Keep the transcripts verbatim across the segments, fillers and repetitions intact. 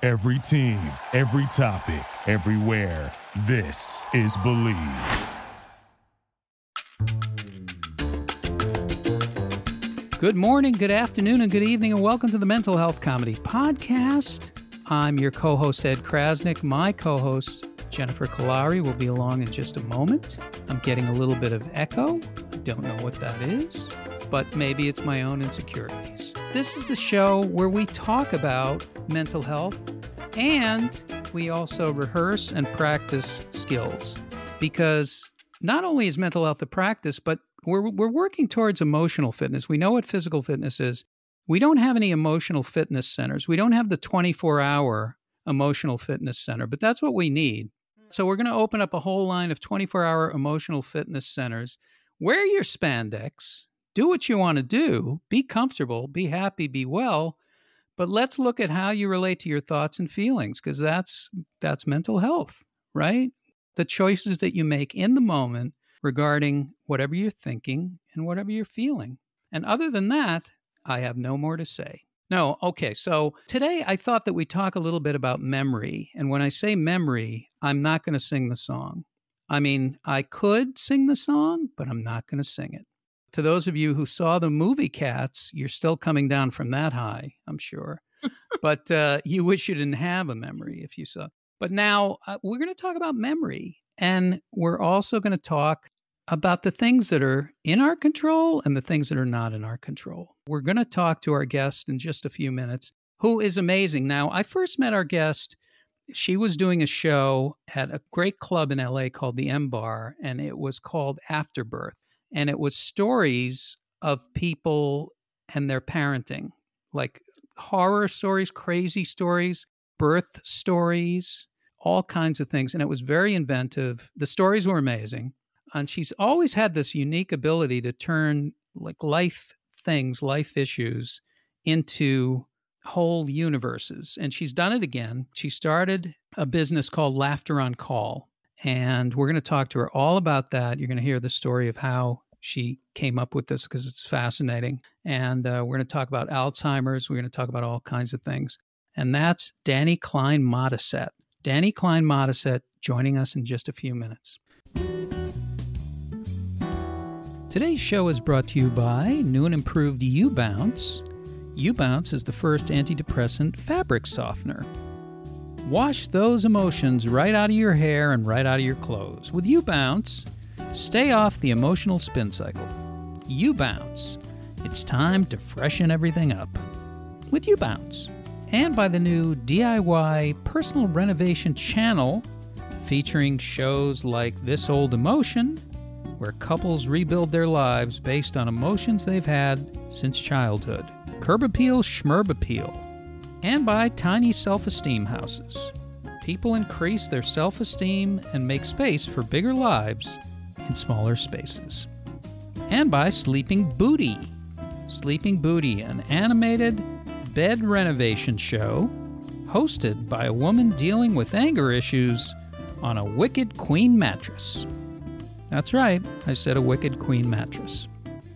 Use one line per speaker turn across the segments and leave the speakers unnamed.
Every team, every topic, everywhere. This is Believe.
Good morning, good afternoon, and good evening, and welcome to the Mental Health Comedy Podcast. I'm your co-host, Ed Krasnick. My co-host, Jennifer Kolari, will be along in just a moment. I'm getting a little bit of echo. I don't know what that is, but maybe it's my own insecurities. This is the show where we talk about mental health, and we also rehearse and practice skills, because not only is mental health a practice, but we're we're working towards emotional fitness. We know what physical fitness is. We don't have any emotional fitness centers. We don't have the twenty-four hour emotional fitness center, but that's what we need. So we're going to open up a whole line of twenty-four hour emotional fitness centers. Wear your spandex, do what you want to do, be comfortable, be happy, be well, but let's look at how you relate to your thoughts and feelings, because that's that's mental health, right? The choices that you make in the moment regarding whatever you're thinking and whatever you're feeling. And other than that, I have no more to say. No, okay, so today I thought that we talk a little bit about memory. And when I say memory, I'm not going to sing the song. I mean, I could sing the song, but I'm not going to sing it. To those of you who saw the movie Cats, you're still coming down from that high, I'm sure. But uh, you wish you didn't have a memory if you saw. But now uh, we're going to talk about memory. And we're also going to talk about the things that are in our control and the things that are not in our control. We're going to talk to our guest in just a few minutes, who is amazing. Now, I first met our guest. She was doing a show at a great club in L A called the M Bar, and it was called Afterbirth. And it was stories of people and their parenting, like horror stories, crazy stories, birth stories, all kinds of things. And it was very inventive. The stories were amazing. And she's always had this unique ability to turn like life things, life issues into whole universes. And she's done it again. She started a business called Laughter on Call. And we're going to talk to her all about that. You're going to hear the story of how she came up with this, because it's fascinating. And uh, we're going to talk about Alzheimer's. We're going to talk about all kinds of things. And that's Dani Klein Modisette. Dani Klein Modisette joining us in just a few minutes. Today's show is brought to you by new and improved U-Bounce. U-Bounce is the first antidepressant fabric softener. Wash those emotions right out of your hair and right out of your clothes. With U-Bounce, stay off the emotional spin cycle. U-Bounce. It's time to freshen everything up. With U-Bounce. And by the new D I Y personal renovation channel, featuring shows like This Old Emotion, where couples rebuild their lives based on emotions they've had since childhood. Curb Appeal, Schmerb Appeal. And by Tiny Self-Esteem Houses. People increase their self-esteem and make space for bigger lives in smaller spaces. And by Sleeping Booty. Sleeping Booty, an animated bed renovation show hosted by a woman dealing with anger issues on a Wicked Queen mattress. That's right, I said a Wicked Queen mattress.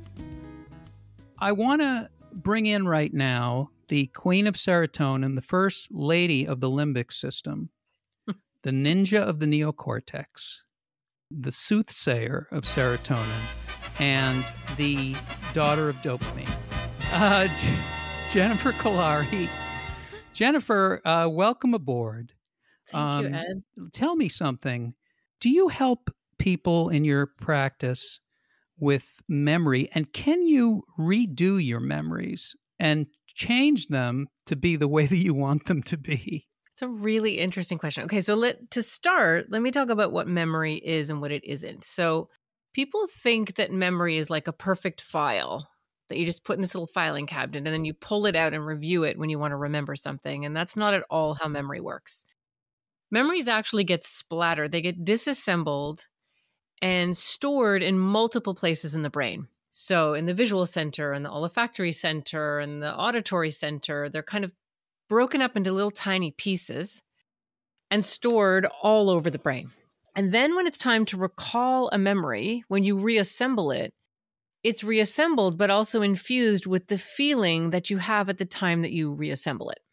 I want to bring in right now the Queen of Serotonin, the First Lady of the Limbic System, the ninja of the neocortex, the soothsayer of serotonin, and the daughter of dopamine. Uh, Jennifer Kolari. Jennifer, uh, welcome aboard.
Thank
um,
you, Ed.
Tell me something. Do you help people in your practice with memory, and can you redo your memories and change them to be the way that you want them to be?
It's a really interesting question. Okay, so let to start, let me talk about what memory is and what it isn't. So people think that memory is like a perfect file that you just put in this little filing cabinet and then you pull it out and review it when you want to remember something. And that's not at all how memory works. Memories actually get splattered. They get disassembled and stored in multiple places in the brain. So in the visual center and the olfactory center and the auditory center, they're kind of broken up into little tiny pieces and stored all over the brain. And then when it's time to recall a memory, when you reassemble it, it's reassembled, but also infused with the feeling that you have at the time that you reassemble it.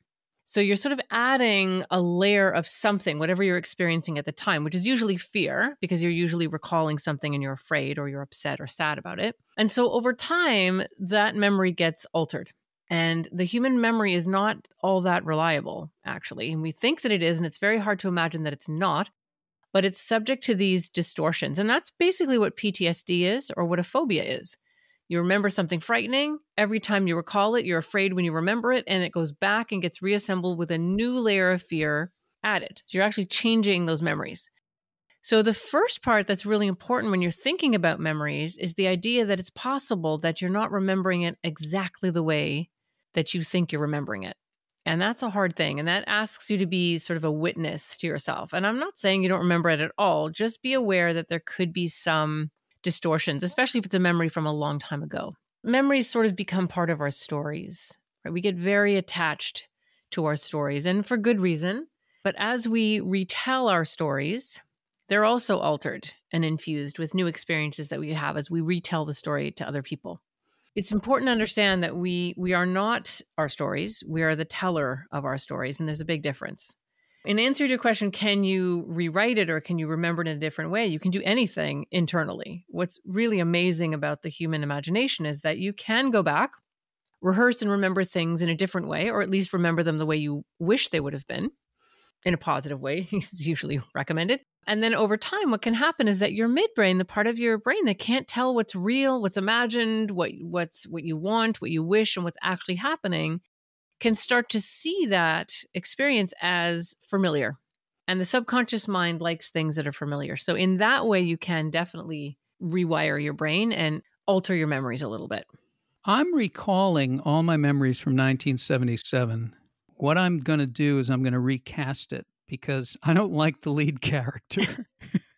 So you're sort of adding a layer of something, whatever you're experiencing at the time, which is usually fear, because you're usually recalling something and you're afraid or you're upset or sad about it. And so over time, that memory gets altered. And the human memory is not all that reliable, actually. And we think that it is, and it's very hard to imagine that it's not, but it's subject to these distortions. And that's basically what P T S D is, or what a phobia is. You remember something frightening. Every time you recall it, you're afraid when you remember it, and it goes back and gets reassembled with a new layer of fear added. So you're actually changing those memories. So the first part that's really important when you're thinking about memories is the idea that it's possible that you're not remembering it exactly the way that you think you're remembering it. And that's a hard thing. And that asks you to be sort of a witness to yourself. And I'm not saying you don't remember it at all. Just be aware that there could be some distortions, especially if it's a memory from a long time ago. Memories sort of become part of our stories, right? We get very attached to our stories, and for good reason. But as we retell our stories, they're also altered and infused with new experiences that we have as we retell the story to other people. It's important to understand that we we are not our stories. We are the teller of our stories, and there's a big difference. In answer to your question, can you rewrite it or can you remember it in a different way? You can do anything internally. What's really amazing about the human imagination is that you can go back, rehearse and remember things in a different way, or at least remember them the way you wish they would have been, in a positive way, is usually recommended. And then over time, what can happen is that your midbrain, the part of your brain that can't tell what's real, what's imagined, what what's what you want, what you wish, and what's actually happening, can start to see that experience as familiar. And the subconscious mind likes things that are familiar. So in that way, you can definitely rewire your brain and alter your memories a little bit.
I'm recalling all my memories from nineteen seventy-seven. What I'm going to do is I'm going to recast it because I don't like the lead character.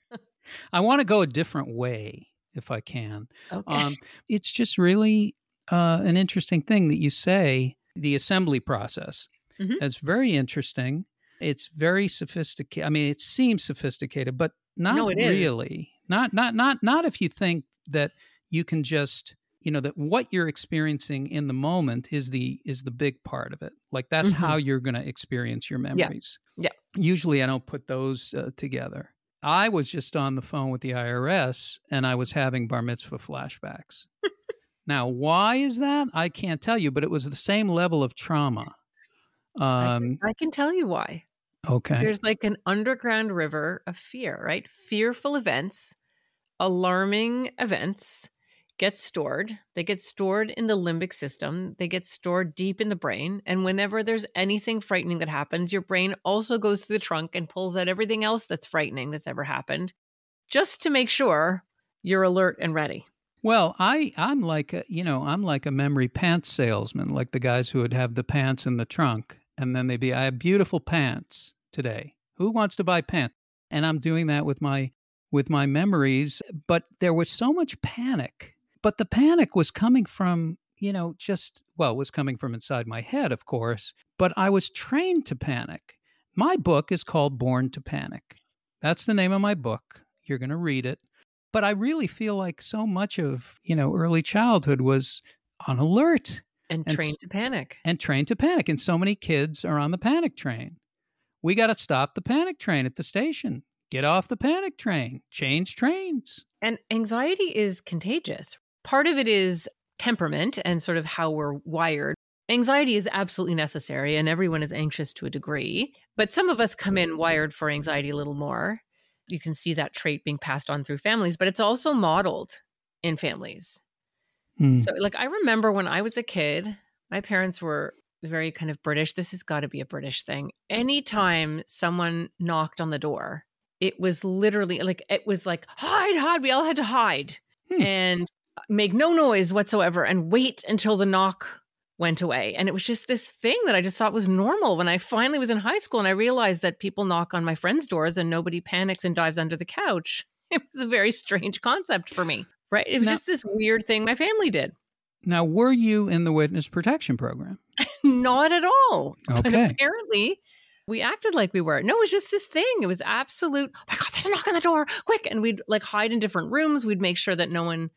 I want to go a different way if I can. Okay. Um, it's just really uh, an interesting thing that you say. The assembly process. Mm-hmm. It's very interesting. It's very sophisticated. I mean, it seems sophisticated, but not no, really. Is. Not not not not if you think that you can just, you know, that what you're experiencing in the moment is the is the big part of it. Like that's mm-hmm. how you're going to experience your memories.
Yeah. yeah.
Usually, I don't put those uh, together. I was just on the phone with the I R S, and I was having bar mitzvah flashbacks. Now, why is that? I can't tell you, but it was the same level of trauma. Um,
I, can, I can tell you why.
Okay.
There's like an underground river of fear, right? Fearful events, alarming events get stored. They get stored in the limbic system. They get stored deep in the brain. And whenever there's anything frightening that happens, your brain also goes through the trunk and pulls out everything else that's frightening that's ever happened, just to make sure you're alert and ready.
Well, I, I'm like a, you know, I'm like a memory pants salesman, like the guys who would have the pants in the trunk. And then they'd be, I have beautiful pants today. Who wants to buy pants? And I'm doing that with my, with my memories. But there was so much panic. But the panic was coming from, you know, just, well, it was coming from inside my head, of course. But I was trained to panic. My book is called Born to Panic. That's the name of my book. You're going to read it. But I really feel like so much of, you know, early childhood was on alert.
And, and trained to panic.
And trained to panic. And so many kids are on the panic train. We got to stop the panic train at the station. Get off the panic train. Change trains.
And anxiety is contagious. Part of it is temperament and sort of how we're wired. Anxiety is absolutely necessary, and everyone is anxious to a degree. But some of us come in wired for anxiety a little more. You can see that trait being passed on through families, but it's also modeled in families. Mm. So like, I remember when I was a kid, my parents were very kind of British. This has got to be a British thing. Anytime someone knocked on the door, it was literally like, it was like, hide, hide. We all had to hide hmm. and make no noise whatsoever and wait until the knock went away. And it was just this thing that I just thought was normal. When I finally was in high school and I realized that people knock on my friends' doors and nobody panics and dives under the couch, it was a very strange concept for me, right? It was now, just this weird thing my family did.
Now, were you in the witness protection program?
Not at all.
Okay.
But apparently, we acted like we were. No, it was just this thing. It was absolute, oh my God, there's a knock on the door, quick. And we'd like hide in different rooms. We'd make sure that no one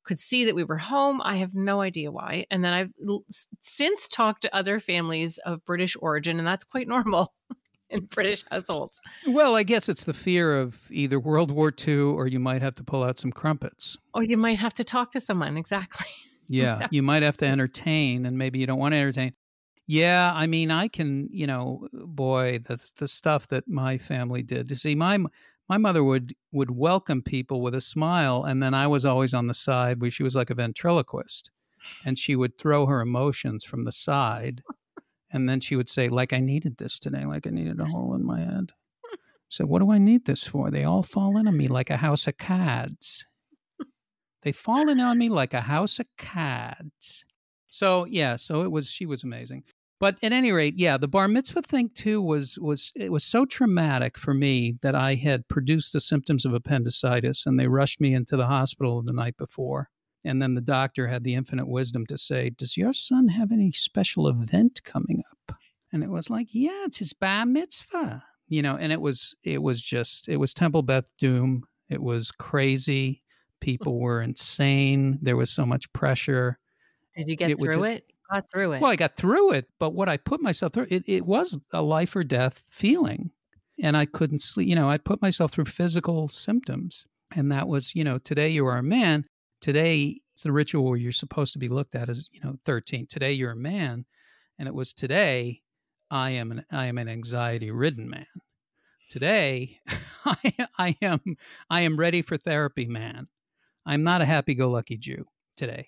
could see that we were home. I have no idea why. And then I've l- since talked to other families of British origin, and that's quite normal in British households.
Well, I guess it's the fear of either World War Two or you might have to pull out some crumpets.
Or you might have to talk to someone. Exactly.
Yeah, you might have to entertain, and maybe you don't want to entertain. Yeah, I mean, I can, you know, boy, the the stuff that my family did. To see, my my mother would would welcome people with a smile, and then I was always on the side where she was like a ventriloquist, and she would throw her emotions from the side, and then she would say, like, I needed this today, like I needed a hole in my head. So what do I need this for? They all fall in on me like a house of cards. They fall in on me like a house of cards. So yeah, so it was. She was amazing. But at any rate, yeah, the bar mitzvah thing too was was it was so traumatic for me that I had produced the symptoms of appendicitis, and they rushed me into the hospital the night before. And then the doctor had the infinite wisdom to say, "Does your son have any special event coming up?" And it was like, "Yeah, it's his bar mitzvah." You know, and it was it was just it was Temple Beth Doom. It was crazy. People were insane. There was so much pressure.
Did you get
It would
through
just-
it? Got through it.
Well, I got through it, but what I put myself through, it, it was a life or death feeling. And I couldn't sleep. You know, I put myself through physical symptoms. And that was, you know, today you are a man. Today, it's the ritual where you're supposed to be looked at as, you know, thirteen. Today you're a man. And it was today, I am an I am an anxiety-ridden man. Today, I, I am I am ready for therapy, man. I'm not a happy-go-lucky Jew today.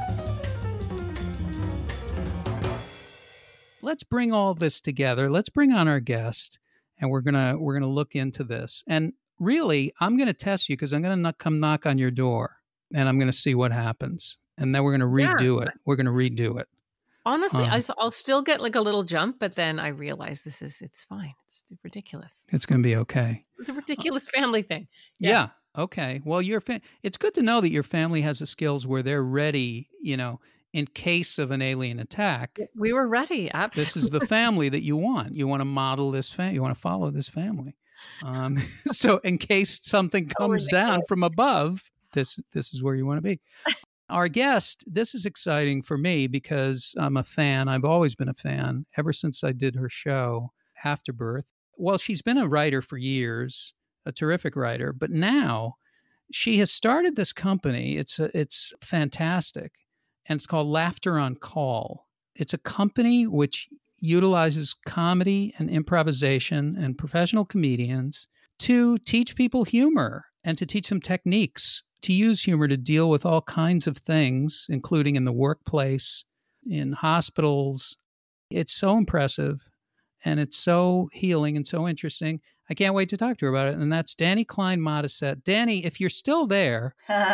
Let's bring all this together. Let's bring on our guest, and we're gonna we're gonna look into this. And really, I'm gonna test you because I'm gonna come knock on your door, and I'm gonna see what happens. And then we're gonna redo
Yeah.
it. We're gonna redo it.
Honestly,
Um,
I, I'll still get like a little jump, but then I realize this is, it's fine. It's ridiculous.
It's gonna be okay.
It's a ridiculous family thing.
Yeah.
Yes.
Okay. Well, your fa- it's good to know that your family has the skills where they're ready. You know, in case of an alien attack.
We were ready. Absolutely.
This is the family that you want. You want to model this family. You want to follow this family. Um, so in case something comes down from above, this this is where you want to be. Our guest, this is exciting for me because I'm a fan. I've always been a fan ever since I did her show, Afterbirth. Well, she's been a writer for years, a terrific writer, but now she has started this company. It's a, it's fantastic. And it's called Laughter on Call. It's a company which utilizes comedy and improvisation and professional comedians to teach people humor and to teach them techniques to use humor to deal with all kinds of things, including in the workplace, in hospitals. It's so impressive, and it's so healing and so interesting. I can't wait to talk to her about it. And that's Dani Klein Modisette. Dani, if you're still there,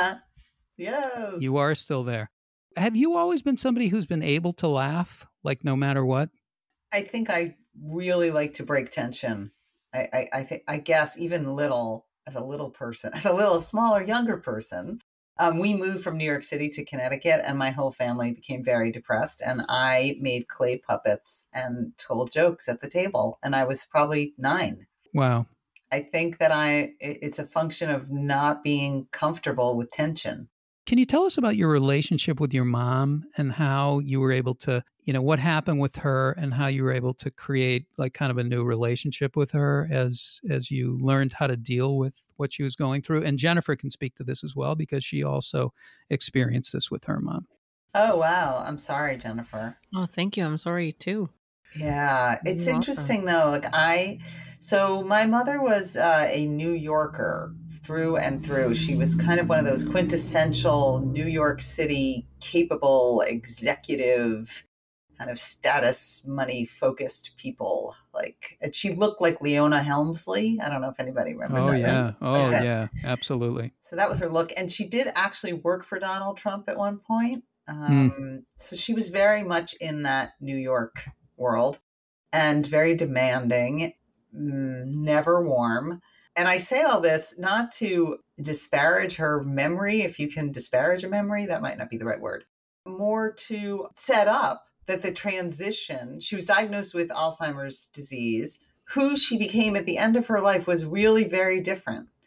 yes,
you are still there. Have you always been somebody who's been able to laugh, like no matter what?
I think I really like to break tension. I, I, I think, I guess, even little, as a little person, as a little smaller, younger person, um, we moved from New York City to Connecticut, and my whole family became very depressed. And I made clay puppets and told jokes at the table. And I was probably nine.
Wow.
I think that I, it's a function of not being comfortable with tension.
Can you tell us about your relationship with your mom and how you were able to, you know, what happened with her and how you were able to create like kind of a new relationship with her as as you learned how to deal with what she was going through? And Jennifer can speak to this as well because she also experienced this with her mom.
Oh, wow. I'm sorry, Jennifer.
Oh, thank you. I'm sorry too.
Yeah, it's
You're
interesting though. Like I, so my mother was uh, a New Yorker through and through. She was kind of one of those quintessential New York City capable executive kind of status money focused people. Like, and she looked like Leona Helmsley. I don't know if anybody remembers
Oh,
that.
yeah.
Right?
Oh,
Okay.
yeah. Absolutely.
So that was her look. And she did actually work for Donald Trump at one point. Um,
Mm.
So she was very much in that New York world and very demanding, mm, never warm. And I say all this not to disparage her memory. If you can disparage a memory, that might not be the right word. More to set up that the transition, she was diagnosed with Alzheimer's disease. Who she became at the end of her life was really very different.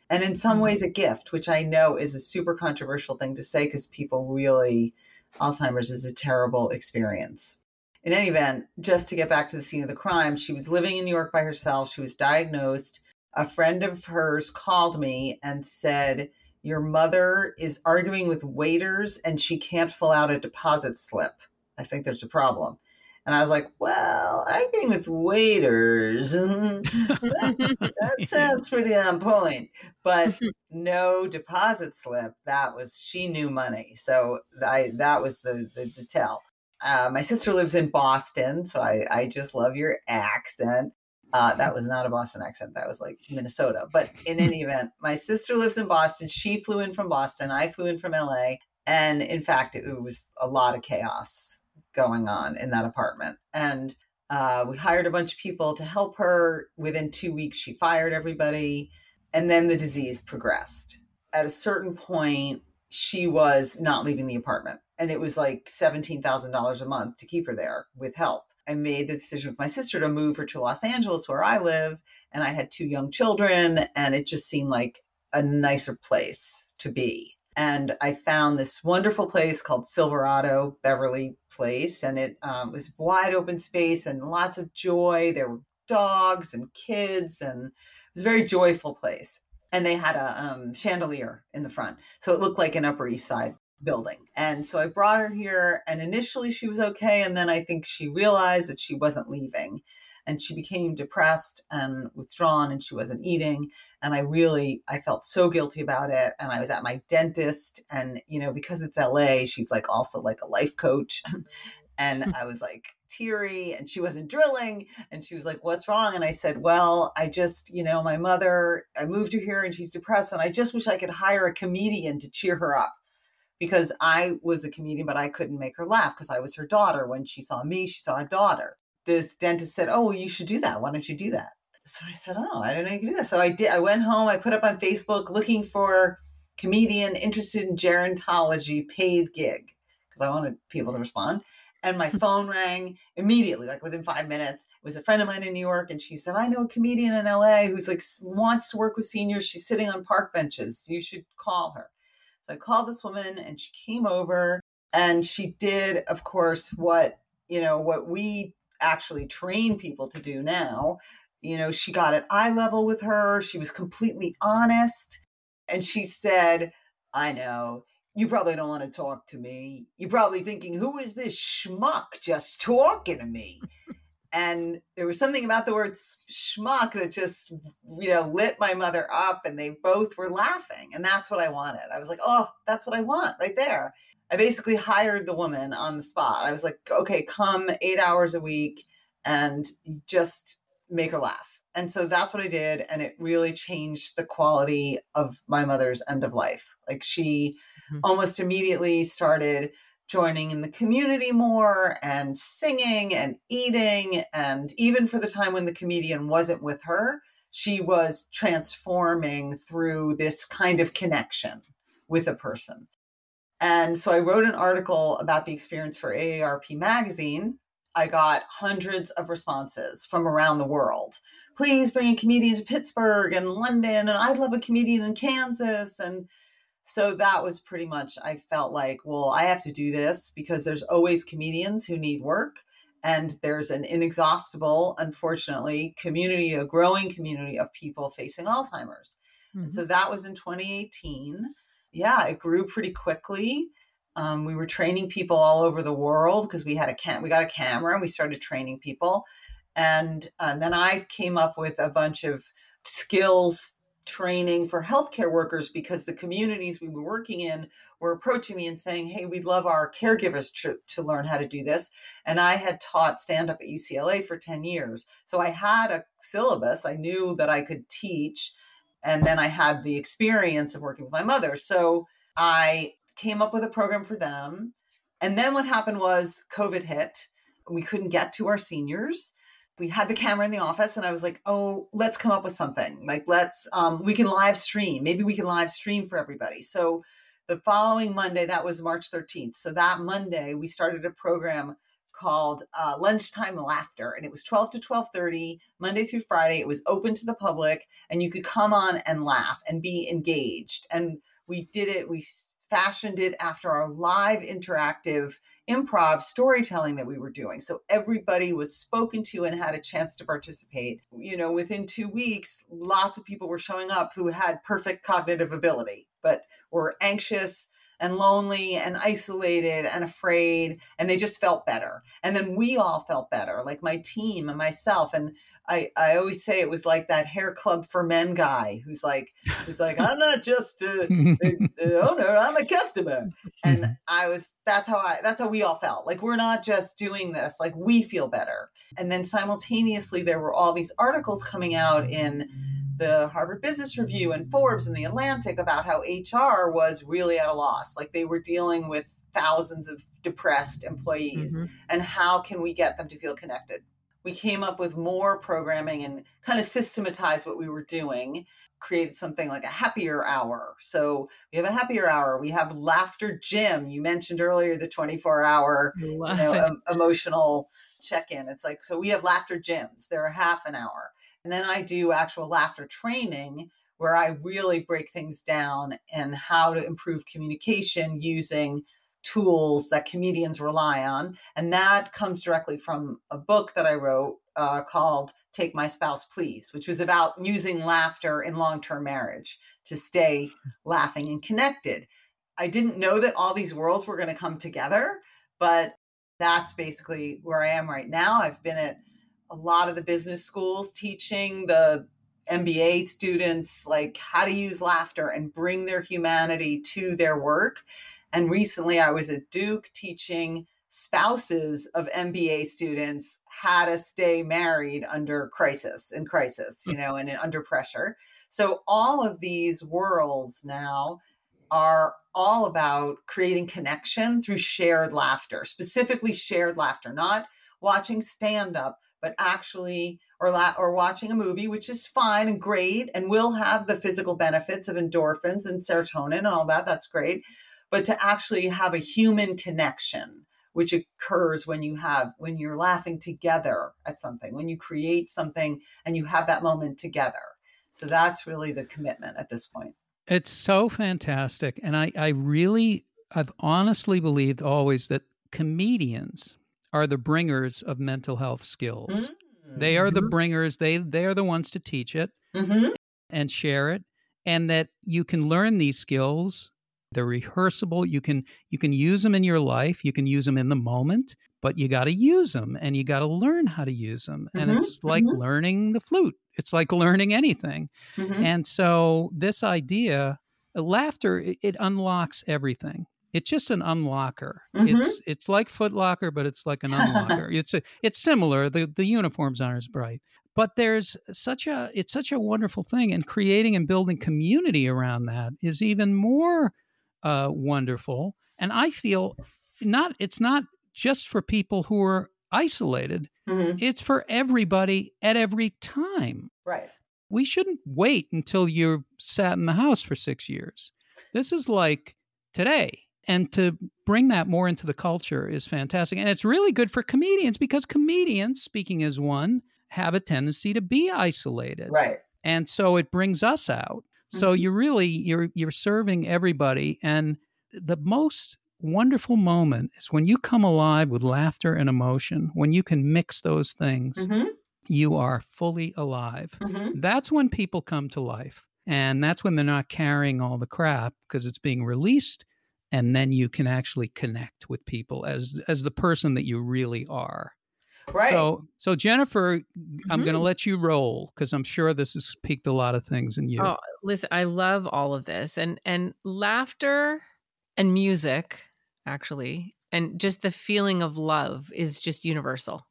and in some
Mhm.
ways a gift, which I know is a super controversial thing to say because people really, Alzheimer's is a terrible experience. In any event, just to get back to the scene of the crime, she was living in New York by herself. She was diagnosed. A friend of hers called me and said, your mother is arguing with waiters and she can't fill out a deposit slip. I think there's a problem. And I was like, well, arguing with waiters, that's, that sounds pretty on point. But no deposit slip. That was, she knew money. So I, that was the, the, the tell. Uh, my sister lives in Boston, so I, I just love your accent. Uh, that was not a Boston accent. That was like Minnesota. But in any event, my sister lives in Boston. She flew in from Boston. I flew in from L A. And in fact, it, it was a lot of chaos going on in that apartment. And uh, we hired a bunch of people to help her. Within two weeks, she fired everybody. And then the disease progressed. At a certain point, she was not leaving the apartment. And it was like seventeen thousand dollars a month to keep her there with help. I made the decision with my sister to move her to Los Angeles, where I live. And I had two young children. And it just seemed like a nicer place to be. And I found this wonderful place called Silverado Beverly Place. And it um, was wide open space and lots of joy. There were dogs and kids. And it was a very joyful place. And they had a um, chandelier in the front. So it looked like an Upper East Side building. And so I brought her here, and initially she was okay. And then I think she realized that she wasn't leaving, and she became depressed and withdrawn, and she wasn't eating. And I really, I felt so guilty about it. And I was at my dentist, and, you know, because it's L A, she's like also like a life coach. And I was like teary, and she wasn't drilling, and she was like, what's wrong? And I said, well, I just, you know, my mother, I moved her here and she's depressed, and I just wish I could hire a comedian to cheer her up. Because I was a comedian, but I couldn't make her laugh because I was her daughter. When she saw me, she saw a daughter. This dentist said, oh, well, you should do that. Why don't you do that? So I said, oh, I didn't know you could do that. So I did. I went home. I put up on Facebook looking for comedian interested in gerontology paid gig because I wanted people to respond. And my phone rang immediately, like within five minutes. It was a friend of mine in New York. And she said, I know a comedian in L A who's like wants to work with seniors. She's sitting on park benches. You should call her. So I called this woman, and she came over, and she did, of course, what, you know, what we actually train people to do now. You know, she got at eye level with her. She was completely honest. And she said, I know, you probably don't want to talk to me. You're probably thinking, who is this schmuck just talking to me? And there was something about the word schmuck that just, you know, lit my mother up, and they both were laughing. And that's what I wanted. I was like, oh, that's what I want right there. I basically hired the woman on the spot. I was like, okay, come eight hours a week and just make her laugh. And so that's what I did. And it really changed the quality of my mother's end of life. Like she mm-hmm. almost immediately started joining in the community more and singing and eating. And even for the time when the comedian wasn't with her, she was transforming through this kind of connection with a person. And so I wrote an article about the experience for A A R P magazine. I got hundreds of responses from around the world. Please bring a comedian to Pittsburgh and London. And I'd love a comedian in Kansas. And so that was pretty much, I felt like, well, I have to do this because there's always comedians who need work. And there's an inexhaustible, unfortunately, community, a growing community of people facing Alzheimer's. Mm-hmm. And so that was in twenty eighteen. Yeah, it grew pretty quickly. Um, we were training people all over the world because we had a cam- we got a camera and we started training people. And, and then I came up with a bunch of skills training for healthcare workers because the communities we were working in were approaching me and saying, hey, we'd love our caregivers to, to learn how to do this. And I had taught stand-up at U C L A for ten years. So I had a syllabus. I knew that I could teach. And then I had the experience of working with my mother. So I came up with a program for them. And then what happened was COVID hit. We couldn't get to our seniors. We had the camera in the office, and I was like, oh, let's come up with something. Like, let's, um, we can live stream. Maybe we can live stream for everybody. So the following Monday, that was March thirteenth. So that Monday, we started a program called uh, Lunchtime Laughter. And it was twelve to twelve thirty, Monday through Friday. It was open to the public, and you could come on and laugh and be engaged. And we did it, we fashioned it after our live interactive improv storytelling that we were doing. So everybody was spoken to and had a chance to participate. You know, within two weeks, lots of people were showing up who had perfect cognitive ability, but were anxious and lonely and isolated and afraid, and they just felt better. And then we all felt better, like my team and myself. And I, I always say it was like that hair club for men guy who's like, who's like, I'm not just a, a, a owner, I'm a customer. And I was, that's how I, that's how we all felt. Like, we're not just doing this, like, we feel better. And then simultaneously, there were all these articles coming out in the Harvard Business Review and Forbes and the Atlantic about how H R was really at a loss. Like, they were dealing with thousands of depressed employees, mm-hmm. and how can we get them to feel connected? We came up with more programming and kind of systematized what we were doing, created something like a happier hour. So we have a happier hour. We have Laughter Gym. You mentioned earlier the twenty-four hour you know, um, emotional check-in. It's like, so we have laughter gyms. They're a half an hour. And then I do actual laughter training where I really break things down and how to improve communication using tools that comedians rely on. And that comes directly from a book that I wrote uh, called Take My Spouse Please, which was about using laughter in long-term marriage to stay laughing and connected. I didn't know that all these worlds were going to come together, but that's basically where I am right now. I've been at a lot of the business schools teaching the M B A students like how to use laughter and bring their humanity to their work. And recently I was at Duke teaching spouses of M B A students how to stay married under crisis and crisis, you know, and under pressure. So all of these worlds now are all about creating connection through shared laughter, specifically shared laughter, not watching stand-up, but actually, or la- or watching a movie, which is fine and great, and will have the physical benefits of endorphins and serotonin and all that. That's great. But to actually have a human connection, which occurs when you have, when you're laughing together at something, when you create something and you have that moment together. So that's really the commitment at this point.
It's so fantastic. And I, I really, I've honestly believed always that comedians are the bringers of mental health skills. Mm-hmm. They are the bringers. They, they are the ones to teach it mm-hmm. and share it. And that you can learn these skills. They're rehearsable. You can you can use them in your life. You can use them in the moment, but you got to use them and you got to learn how to use them. Mm-hmm. And it's like mm-hmm. learning the flute. It's like learning anything. Mm-hmm. And so this idea, laughter, it, it unlocks everything. It's just an unlocker. Mm-hmm. It's it's like Foot Locker, but it's like an unlocker. it's a, it's similar. The the uniforms aren't as bright. But there's such a it's such a wonderful thing, and creating and building community around that is even more Uh, wonderful. And I feel not, it's not just for people who are isolated. Mm-hmm. It's for everybody at every time.
Right.
We shouldn't wait until you're sat in the house for six years. This is like today. And to bring that more into the culture is fantastic. And it's really good for comedians because comedians, speaking as one, have a tendency to be isolated.
Right.
And so it brings us out. So you're really, you're you're serving everybody. And the most wonderful moment is when you come alive with laughter and emotion, when you can mix those things, mm-hmm. you are fully alive. Mm-hmm. That's when people come to life. And that's when they're not carrying all the crap because it's being released. And then you can actually connect with people as as the person that you really are.
Right.
So, so Jennifer, mm-hmm. I'm going to let you roll because I'm sure this has piqued a lot of things in you.
Oh, listen, I love all of this, and and laughter and music, actually, and just the feeling of love is just universal,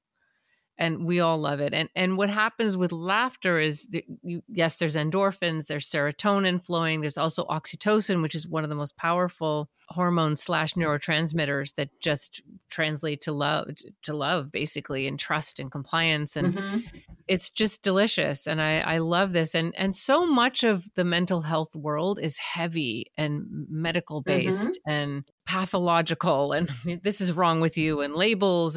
and we all love it. And and what happens with laughter is, that you, yes, there's endorphins, there's serotonin flowing, there's also oxytocin, which is one of the most powerful hormones slash neurotransmitters that just translate to love, to love basically, and trust and compliance. And mm-hmm. it's just delicious. And I, I love this. And, and so much of the mental health world is heavy and medical based mm-hmm. and pathological. And this is wrong with you and labels. And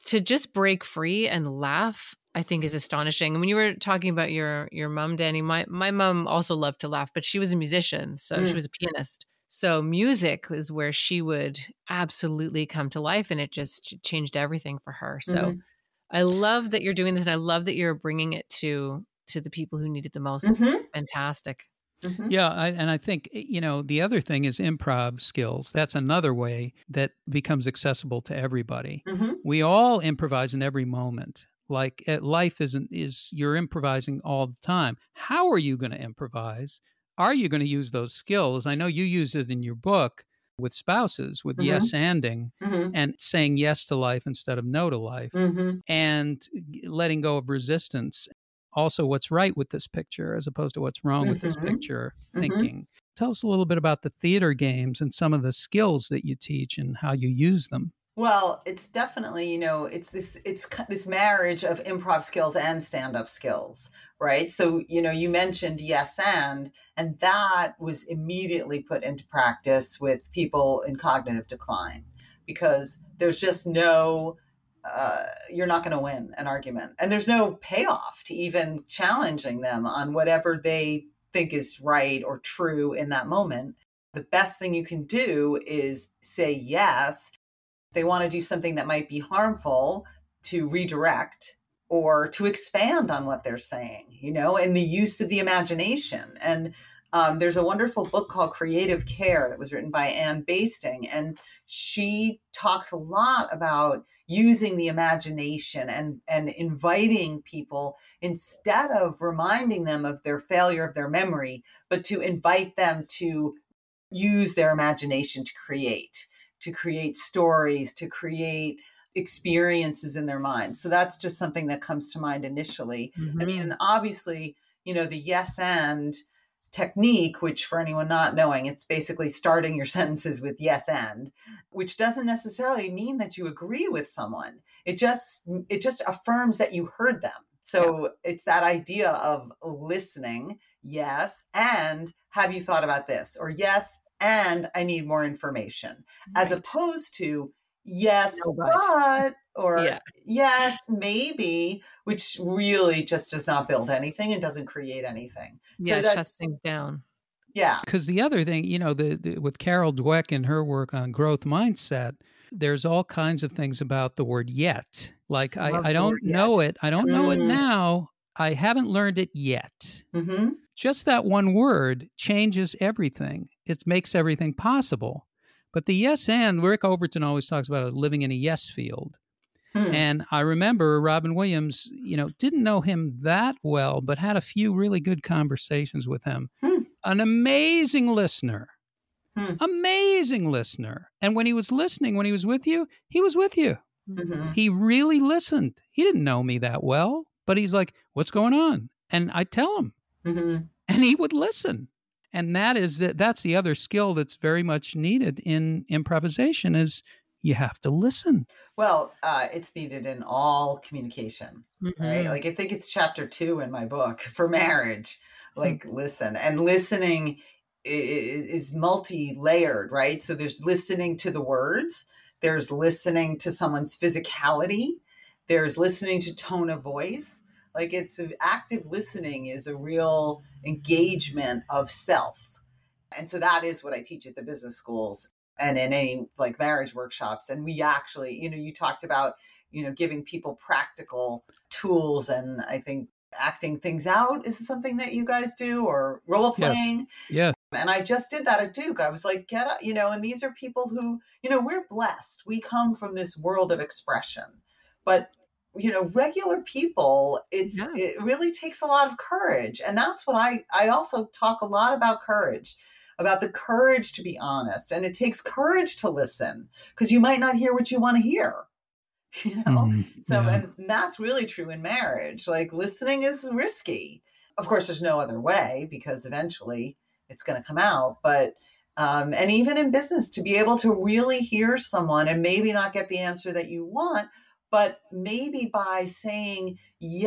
to just break free and laugh, I think is astonishing. And when you were talking about your your mom, Danny, my my mom also loved to laugh, but she was a musician, so mm. she was a pianist. So music was where she would absolutely come to life, and it just changed everything for her. So mm-hmm. I love that you're doing this, and I love that you're bringing it to to the people who need it the most. Mm-hmm. It's fantastic.
Mm-hmm. Yeah, I, and I think, you know, the other thing is improv skills. That's another way that becomes accessible to everybody. Mm-hmm. We all improvise in every moment. Like life isn't is you're improvising all the time. How are you going to improvise? Are you going to use those skills? I know you use it in your book with spouses, with mm-hmm. yes-anding mm-hmm. and saying yes to life instead of no to life mm-hmm. and letting go of resistance. Also, what's right with this picture as opposed to what's wrong mm-hmm. with this picture mm-hmm. thinking. Tell us a little bit about the theater games and some of the skills that you teach and how you use them.
Well, it's definitely, you know, it's this it's this marriage of improv skills and stand-up skills, right? So, you know, you mentioned yes and, and that was immediately put into practice with people in cognitive decline because there's just no, uh, you're not going to win an argument. And there's no payoff to even challenging them on whatever they think is right or true in that moment. The best thing you can do is say yes. They want to do something that might be harmful, to redirect or to expand on what they're saying, you know, and the use of the imagination. And um, there's a wonderful book called Creative Care that was written by Anne Basting. And she talks a lot about using the imagination and, and inviting people, instead of reminding them of their failure of their memory, but to invite them to use their imagination to create. to create stories, to create experiences in their minds. So that's just something that comes to mind initially. Mm-hmm. I mean, obviously, you know, the yes and technique, which for anyone not knowing, it's basically starting your sentences with yes and, which doesn't necessarily mean that you agree with someone. It just, it just affirms that you heard them. So yeah. It's that idea of listening, yes, and have you thought about this? Or yes, and I need more information, right. As opposed to yes, no, but, but or yeah. yes, maybe, which really just does not build anything and doesn't create anything.
Yeah,
so
it shuts things down.
Yeah. Because the other thing, you know, the, the with Carol Dweck and her work on growth mindset, there's all kinds of things about the word yet. Like, I, I don't know yet. it. I don't mm. know it now. I haven't learned it yet. Mm-hmm. Just that one word changes everything. It makes everything possible. But the yes and, Rick Overton always talks about living in a yes field. Hmm. And I remember Robin Williams, you know, didn't know him that well, but had a few really good conversations with him. Hmm. An amazing listener. Hmm. Amazing listener. And when he was listening, when he was with you, he was with you. Mm-hmm. He really listened. He didn't know me that well, but he's like, what's going on? And I tell him. Mm-hmm. And he would listen. And that is the, that's the other skill that's very much needed in improvisation is you have to listen.
Well, uh, it's needed in all communication, mm-hmm. right? Like I think it's chapter two in my book for marriage, like mm-hmm. listen. And listening is, is multi-layered, right? So there's listening to the words. There's listening to someone's physicality. There's listening to tone of voice. Like it's active listening is a real engagement of self. And so that is what I teach at the business schools and in any like marriage workshops. And we actually, you know, you talked about, you know, giving people practical tools. And I think acting things out is something that you guys do, or role playing.
Yes. Yeah.
And I just did that at Duke. I was like, get up, you know, and these are people who, you know, we're blessed. We come from this world of expression, but you know, regular people, it's, yeah. it really takes a lot of courage. And that's what I, I also talk a lot about courage, about the courage to be honest. And it takes courage to listen because you might not hear what you want to hear, you know? Mm, so, yeah. and that's really true in marriage. Like listening is risky. Of course, there's no other way because eventually it's going to come out. But, um, and even in business, to be able to really hear someone and maybe not get the answer that you want, but maybe by saying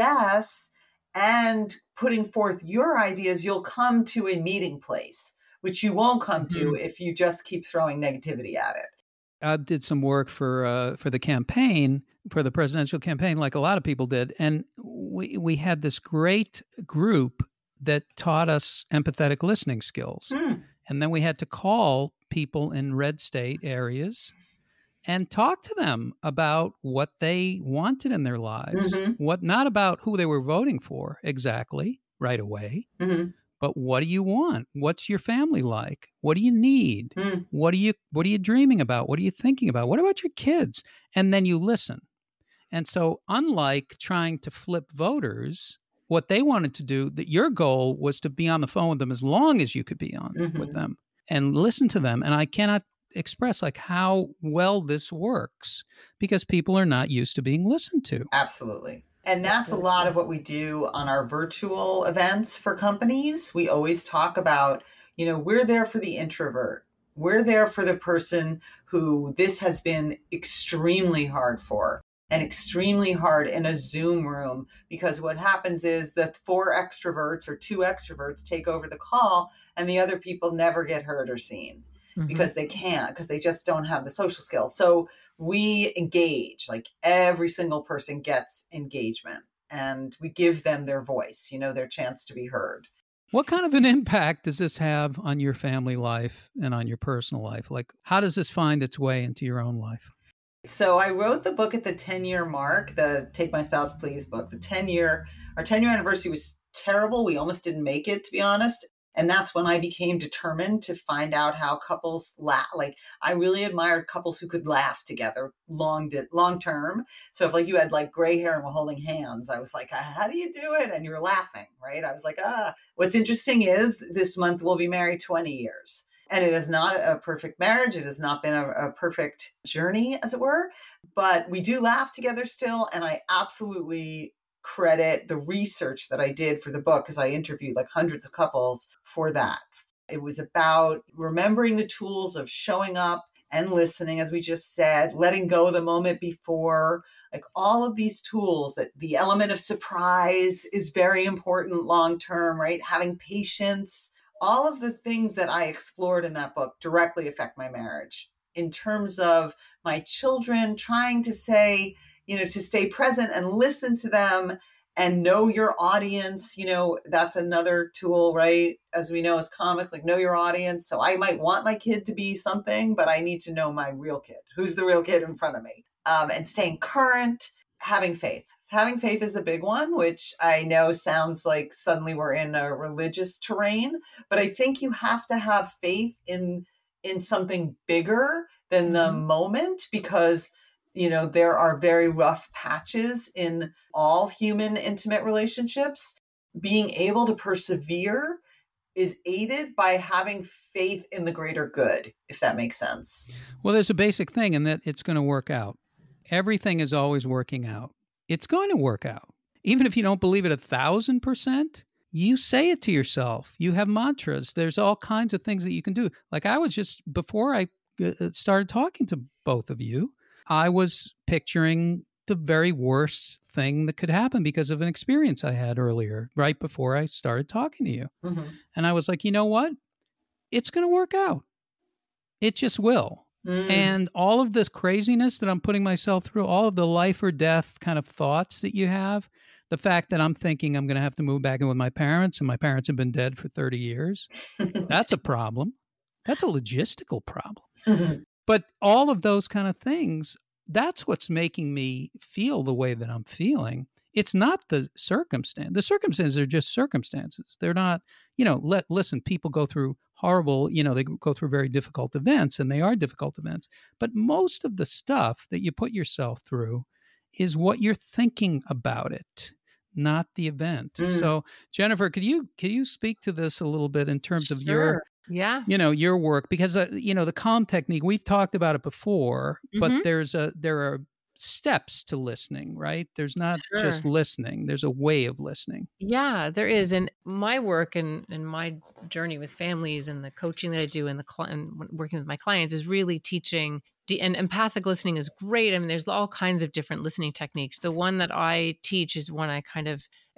yes and putting forth your ideas, you'll come to a meeting place, which you won't come mm-hmm. to if you just keep throwing negativity at it.
I did some work for uh, for the campaign, for the presidential campaign, like a lot of people did. And we, we had this great group that taught us empathetic listening skills.
Mm.
And then we had to call people in red state areas and talk to them about what they wanted in their lives,
mm-hmm.
what not about who they were voting for exactly right away,
Mm-hmm.
but what do you want? What's your family like? What do you need?
Mm.
What are you what are you dreaming about? What are you thinking about? What about your kids? And then you listen. And so unlike trying to flip voters, what they wanted to do, that your goal was to be on the phone with them as long as you could be on
Mm-hmm.
with them and listen to them. And I cannot express like how well this works because people are not used to being listened to.
Absolutely. And that's a lot of what we do on our virtual events for companies. We always talk about, you know, we're there for the introvert. We're there for the person who this has been extremely hard for. And extremely hard in a Zoom room, because what happens is that four extroverts or two extroverts take over the call and the other people never get heard or seen mm-hmm. because they can't, because they just don't have the social skills. So we engage, like every single person gets engagement and we give them their voice, you know, their chance to be heard.
What kind of an impact does this have on your family life and on your personal life? Like, how does this find its way into your own life?
So I wrote the book at the ten-year mark, the Take My Spouse Please book. The ten-year, our ten-year anniversary was terrible. We almost didn't make it, to be honest. And that's when I became determined to find out how couples laugh. Like, I really admired couples who could laugh together long, long term. So if like you had like gray hair and were holding hands, I was like, how do you do it? And you were laughing, right? I was like, ah. What's interesting is this month we'll be married twenty years. And it is not a perfect marriage. It has not been a, a perfect journey, as it were. But we do laugh together still. And I absolutely credit the research that I did for the book, because I interviewed like hundreds of couples for that. It was about remembering the tools of showing up and listening, as we just said, letting go the moment before, like all of these tools. That the element of surprise is very important long term, right? Having patience. All of the things that I explored in that book directly affect my marriage. In terms of my children, trying to say, you know, to stay present and listen to them and know your audience, you know, that's another tool, right? As we know as comics, like know your audience. So I might want my kid to be something, but I need to know my real kid. Who's the real kid in front of me? Um, and staying current, having faith. Having faith is a big one, which I know sounds like suddenly we're in a religious terrain, but I think you have to have faith in in something bigger than the mm-hmm. moment, because, you know, there are very rough patches in all human intimate relationships. Being able to persevere is aided by having faith in the greater good, if that makes sense.
Well, there's a basic thing in that it's going to work out. Everything is always working out. It's going to work out. Even if you don't believe it a thousand percent, you say it to yourself. You have mantras. There's all kinds of things that you can do. Like I was just, before I started talking to both of you, I was picturing the very worst thing that could happen because of an experience I had earlier, right before I started talking to you. Mm-hmm. And I was like, you know what? It's going to work out. It just will. Mm. And all of this craziness that I'm putting myself through, all of the life or death kind of thoughts that you have, the fact that I'm thinking I'm going to have to move back in with my parents and my parents have been dead for thirty years, that's a problem. That's a logistical problem. Mm-hmm. But all of those kind of things, that's what's making me feel the way that I'm feeling. It's not the circumstance. The circumstances are just circumstances. They're not, you know, let, listen, people go through horrible, you know, they go through very difficult events, and they are difficult events. But most of the stuff that you put yourself through is what you're thinking about it, not the event. Mm. So, Jennifer, could you could you speak to this a little bit in terms of
sure.
your,
yeah,
you know, your work? Because uh, you know, the calm technique, we've talked about it before, mm-hmm. but there's a there are steps to listening, right? There's not sure. just listening. There's a way of listening.
Yeah, there is. And my work and, and my journey with families and the coaching that I do and the cl- and working with my clients is really teaching. De- and empathic listening is great. I mean, there's all kinds of different listening techniques. The one that I teach is one I kind of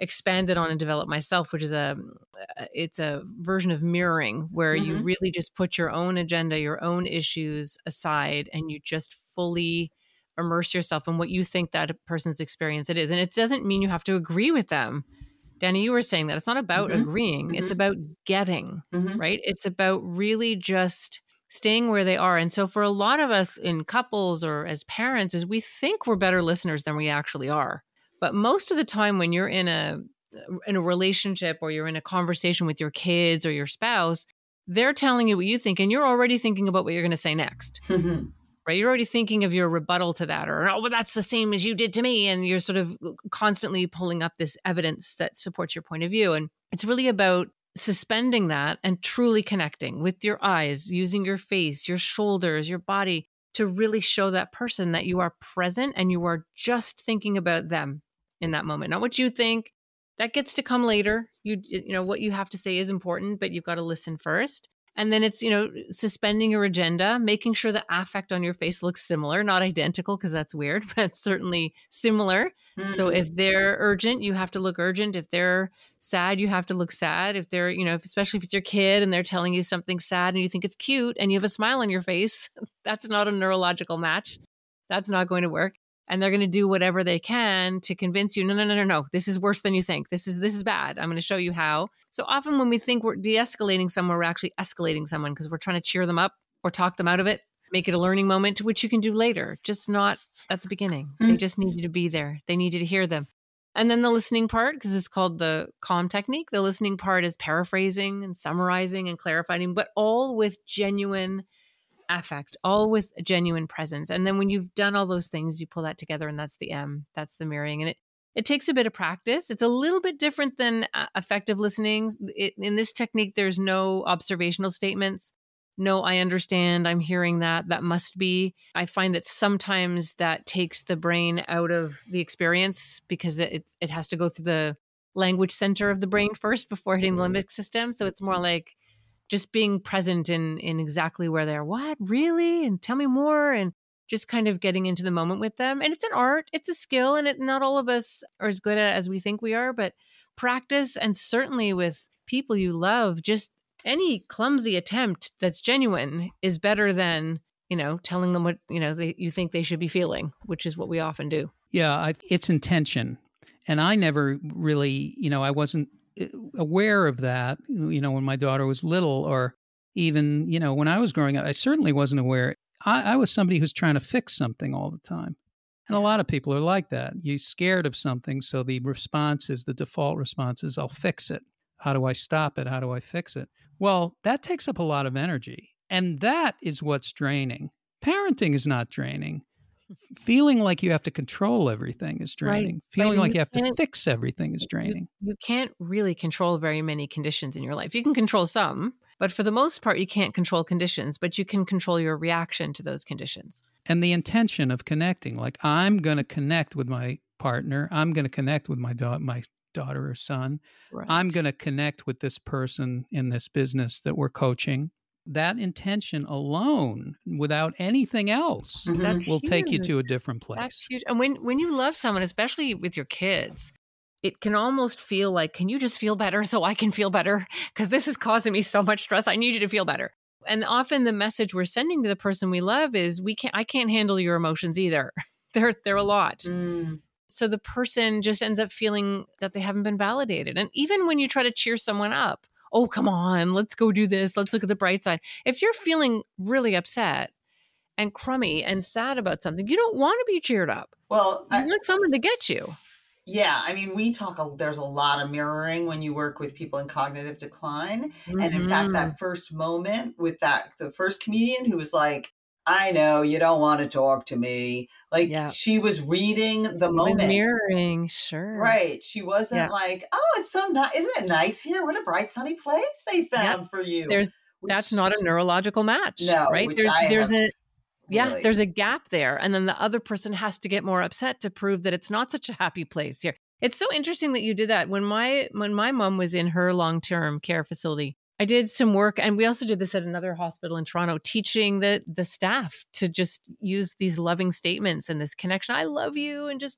expanded on and developed myself, which is a, it's a version of mirroring where mm-hmm. you really just put your own agenda, your own issues aside, and you just fully immerse yourself in what you think that person's experience it is. And it doesn't mean you have to agree with them. Danny, you were saying that it's not about mm-hmm. agreeing. Mm-hmm. It's about getting, mm-hmm. right? It's about really just staying where they are. And so for a lot of us in couples or as parents, is we think we're better listeners than we actually are. But most of the time when you're in a in a relationship or you're in a conversation with your kids or your spouse, they're telling you what you think and you're already thinking about what you're going to say next. Right? You're already thinking of your rebuttal to that, or, oh, well, that's the same as you did to me. And you're sort of constantly pulling up this evidence that supports your point of view. And it's really about suspending that and truly connecting with your eyes, using your face, your shoulders, your body to really show that person that you are present and you are just thinking about them in that moment, not what you think. That gets to come later. You, you know, what you have to say is important, but you've got to listen first. And then it's, you know, suspending your agenda, making sure the affect on your face looks similar, not identical, because that's weird, but certainly similar. Mm-hmm. So if they're urgent, you have to look urgent. If they're sad, you have to look sad. If they're, you know, if, especially if it's your kid and they're telling you something sad and you think it's cute and you have a smile on your face, that's not a neurological match. That's not going to work. And they're going to do whatever they can to convince you, no, no, no, no, no, this is worse than you think. This is this is bad. I'm going to show you how. So often when we think we're de-escalating someone, we're actually escalating someone because we're trying to cheer them up or talk them out of it, make it a learning moment, which you can do later, just not at the beginning. Mm-hmm. They just need you to be there. They need you to hear them. And then the listening part, because it's called the calm technique, the listening part is paraphrasing and summarizing and clarifying, but all with genuine affect, all with a genuine presence. And then when you've done all those things, you pull that together, and that's the M, that's the mirroring. And it it takes a bit of practice. It's a little bit different than uh, effective listening. It, in this technique, there's no observational statements. No, I understand. I'm hearing that. That must be. I find that sometimes that takes the brain out of the experience because it it, it has to go through the language center of the brain first before hitting the limbic system. So it's more like just being present in in exactly where they're, what, really? And tell me more. And just kind of getting into the moment with them. And it's an art, it's a skill, and it, not all of us are as good at it as we think we are, but practice, and certainly with people you love, just any clumsy attempt that's genuine is better than, you know, telling them what, you know, they, you think they should be feeling, which is what we often do.
Yeah, I, it's intention. And I never really, you know, I wasn't aware of that, you know, when my daughter was little, or even, you know, when I was growing up, I certainly wasn't aware. I, I was somebody who's trying to fix something all the time. And a lot of people are like that. You're scared of something, so the response is, the default response is, I'll fix it. How do I stop it? How do I fix it? Well, that takes up a lot of energy. And that is what's draining. Parenting is not draining. Feeling like you have to control everything is draining. Right. Feeling right. like you have to fix everything is draining.
You, you can't really control very many conditions in your life. You can control some, but for the most part, you can't control conditions, but you can control your reaction to those conditions.
And the intention of connecting, like, I'm going to connect with my partner. I'm going to connect with my, da- my daughter or son. Right. I'm going to connect with this person in this business that we're coaching. That intention alone, without anything else,
mm-hmm.
will
huge.
take you to a different place.
That's huge. And when, when you love someone, especially with your kids, it can almost feel like, can you just feel better so I can feel better? Because this is causing me so much stress. I need you to feel better. And often the message we're sending to the person we love is, we can't, I can't handle your emotions either. they're, they're a lot. Mm. So the person just ends up feeling that they haven't been validated. And even when you try to cheer someone up, oh, come on, let's go do this. Let's look at the bright side. If you're feeling really upset and crummy and sad about something, you don't want to be cheered up.
Well,
you
I,
want someone to get you.
Yeah. I mean, we talk, a, there's a lot of mirroring when you work with people in cognitive decline. Mm-hmm. And in fact, that first moment with that, the first comedian who was like, I know you don't want to talk to me. Like yeah. she was reading the she moment.
Mirroring, sure.
Right. She wasn't yeah. like, oh, it's so nice. Isn't it nice here? What a bright, sunny place they found yeah. for you.
There's which, that's not a neurological match.
No,
right?
Which
there's
I
there's
have,
a yeah,
really.
there's a gap there. And then the other person has to get more upset to prove that it's not such a happy place here. It's so interesting that you did that. When my when my mom was in her long-term care facility, I did some work, and we also did this at another hospital in Toronto, teaching the the staff to just use these loving statements and this connection. I love you, and just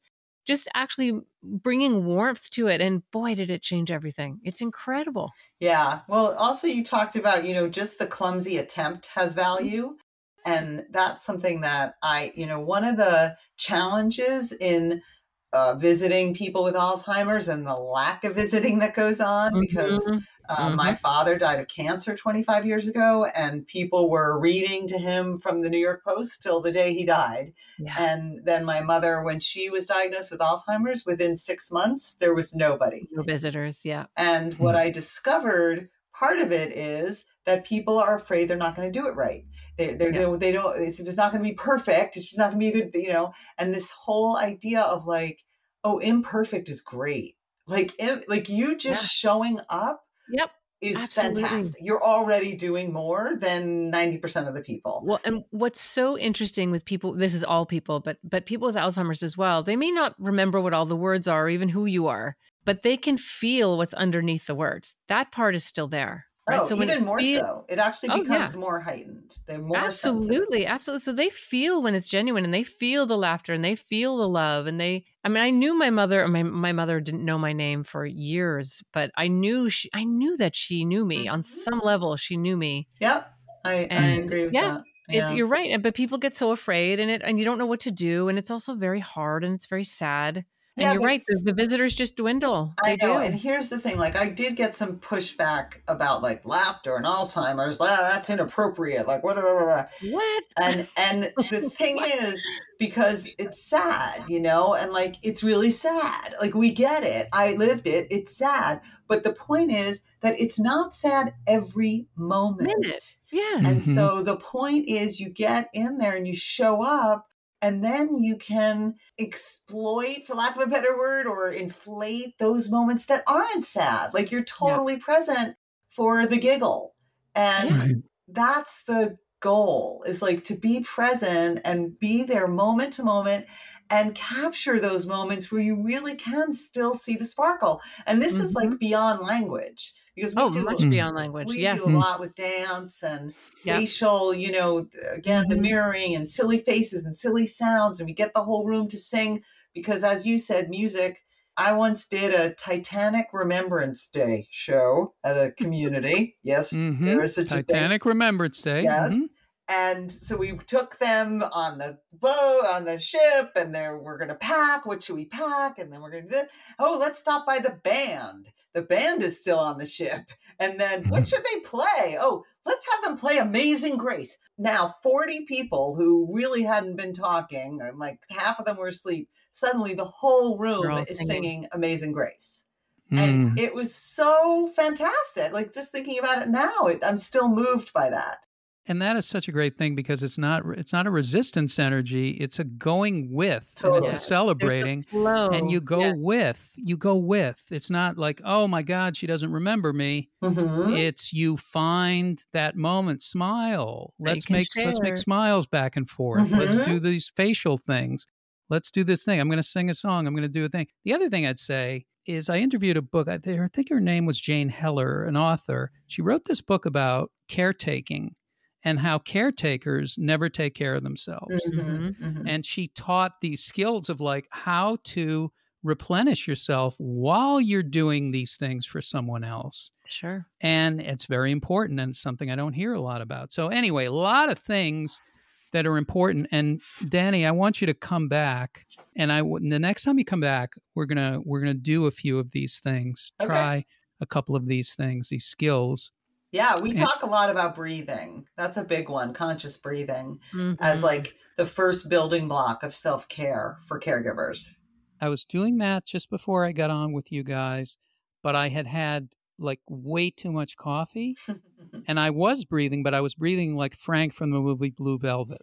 just actually bringing warmth to it. And boy, did it change everything. It's incredible.
Yeah. Well, also you talked about, you know, just the clumsy attempt has value. And that's something that I, you know, one of the challenges in uh, visiting people with Alzheimer's and the lack of visiting that goes on, mm-hmm. because uh, mm-hmm. my father died of cancer twenty-five years ago, and people were reading to him from the New York Post till the day he died. Yeah. And then my mother, when she was diagnosed with Alzheimer's, within six months, there was nobody.
No visitors, yeah.
And what I discovered, part of it is that people are afraid they're not going to do it right. They they yeah. they don't. It's, it's not going to be perfect. It's just not going to be a good, you know. And this whole idea of like, oh, imperfect is great. Like, im, like you just yeah. showing up.
Yep.
Is
Absolutely.
fantastic. You're already doing more than ninety percent of the people.
Well, and what's so interesting with people, this is all people, but but people with Alzheimer's as well, they may not remember what all the words are or even who you are, but they can feel what's underneath the words. That part is still there. Right?
Oh,
so
even more
feel,
so. It actually becomes
oh, yeah.
more heightened. They're more
Absolutely,
sensitive.
absolutely. So they feel when it's genuine, and they feel the laughter, and they feel the love, and they. I mean, I knew my mother. My my mother didn't know my name for years, but I knew she. I knew that she knew me on some level. She knew me.
Yep, I,
and
I agree with
yeah,
that. Yeah,
it's, you're right. But people get so afraid, and it, and you don't know what to do, and it's also very hard, and it's very sad. And yeah, you're right. The, the visitors just dwindle. They
I know.
do.
And here's the thing. Like, I did get some pushback about like laughter and Alzheimer's. Ah, that's inappropriate. Like, what?
What?
And, and the thing is, because it's sad, you know, and like, it's really sad. Like, we get it. I lived it. It's sad. But the point is that it's not sad every moment.
Minute. Yes.
And mm-hmm. so the point is you get in there and you show up. And then you can exploit, for lack of a better word, or inflate those moments that aren't sad. Like you're totally yeah. present for the giggle. And right. that's the goal, is like to be present and be there moment to moment and capture those moments where you really can still see the sparkle. And this mm-hmm. is like beyond language. Because we
oh,
do
much beyond language.
We
yes.
do a lot with dance and yep. facial, you know, again, mm-hmm. the mirroring and silly faces and silly sounds. And we get the whole room to sing because, as you said, music. I once did a Titanic Remembrance Day show at a community. Yes,
mm-hmm.
there is such
Titanic
a thing.
Titanic Remembrance Day.
Yes.
Mm-hmm.
And so we took them on the boat, on the ship, and there we're going to pack. What should we pack? And then we're going to do, oh, let's stop by the band. The band is still on the ship. And then what should they play? Oh, let's have them play Amazing Grace. Now, forty people who really hadn't been talking, and like half of them were asleep, suddenly the whole room is singing. singing Amazing Grace. Mm. And it was so fantastic. Like just thinking about it now, it, I'm still moved by that.
And that is such a great thing because it's not it's not a resistance energy, it's a going with,
totally.
And it's a celebrating,
a
and you go
yeah.
with, you go with. It's not like, oh my God, she doesn't remember me.
Mm-hmm.
It's you find that moment, smile. Let's make
share.
let's make smiles back and forth.
Mm-hmm.
Let's do these facial things. Let's do this thing. I'm going to sing a song. I'm going to do a thing. The other thing I'd say is I interviewed a book. I think her name was Jane Heller, an author. She wrote this book about caretaking and how caretakers never take care of themselves.
Mm-hmm, mm-hmm.
And she taught these skills of like how to replenish yourself while you're doing these things for someone else.
Sure.
And it's very important and it's something I don't hear a lot about. So anyway, a lot of things that are important. And Danny, I want you to come back. And I the next time you come back, we're gonna we're gonna do a few of these things.
Okay.
Try a couple of these things, these skills.
Yeah, we talk a lot about breathing. That's a big one, conscious breathing,
mm-hmm.
as like the first building block of self-care for caregivers.
I was doing that just before I got on with you guys, but I had had like way too much coffee and I was breathing, but I was breathing like Frank from the movie Blue Velvet.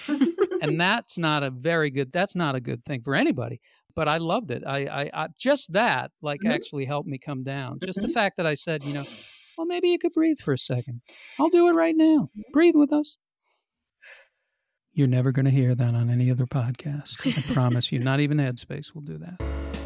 And that's not a very good, that's not a good thing for anybody, but I loved it. I, I, I just that like mm-hmm. actually helped me come down. Just mm-hmm. the fact that I said, you know, well, maybe you could breathe for a second. I'll do it right now. Breathe with us. You're never going to hear that on any other podcast. I promise you. Not even Headspace will do that.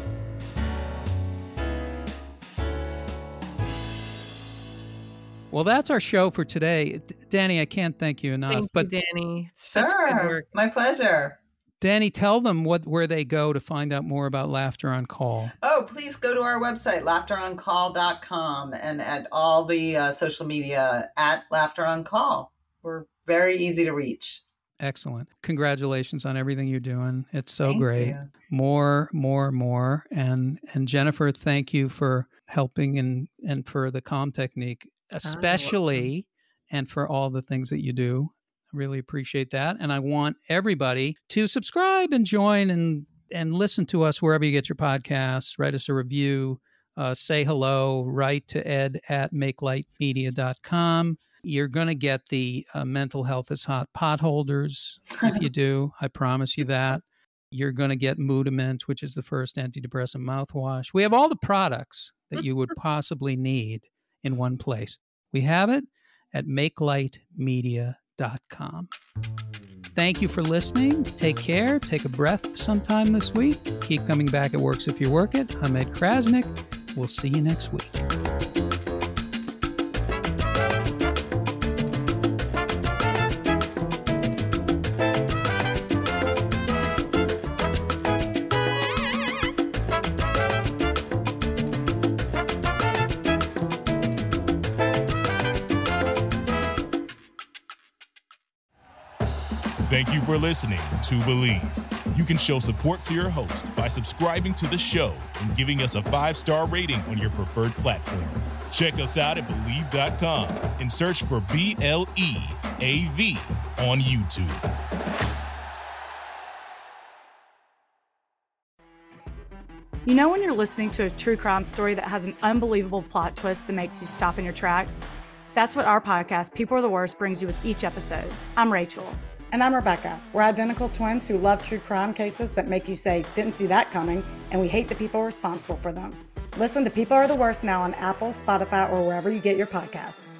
Well, that's our show for today. Danny, I can't thank you enough.
Thank
but
you, Danny. Such
sure.
good work.
My pleasure.
Danny, tell them what where they go to find out more about Laughter on Call.
Oh, please go to our website, laughter on call dot com, and at all the uh, social media at Laughter on Call. We're very easy to reach.
Excellent. Congratulations on everything you're doing. It's so
Thank
great.
you.
More, more, more. And and Jennifer, thank you for helping and, and for the Calm technique, especially, and for all the things that you do. I really appreciate that. And I want everybody to subscribe and join and, and listen to us wherever you get your podcasts. Write us a review, uh, say hello, write to ed at make light media dot com. You're going to get the uh, Mental Health is Hot pot holders if you do. I promise you that. You're going to get Mudiment, which is the first antidepressant mouthwash. We have all the products that you would possibly need in one place. We have it at make light media dot com. Thank you for listening. Take care. Take a breath sometime this week. Keep coming back. It works if you work it. I'm Ed Krasnick. We'll see you next week.
Thank you for listening to Believe. You can show support to your host by subscribing to the show and giving us a five-star rating on your preferred platform. Check us out at Believe dot com and search for B L E A V on YouTube.
You know when you're listening to a true crime story that has an unbelievable plot twist that makes you stop in your tracks? That's what our podcast, People Are the Worst, brings you with each episode. I'm Rachel.
And I'm Rebecca. We're identical twins who love true crime cases that make you say, didn't see that coming, and we hate the people responsible for them. Listen to People Are the Worst now on Apple, Spotify, or wherever you get your podcasts.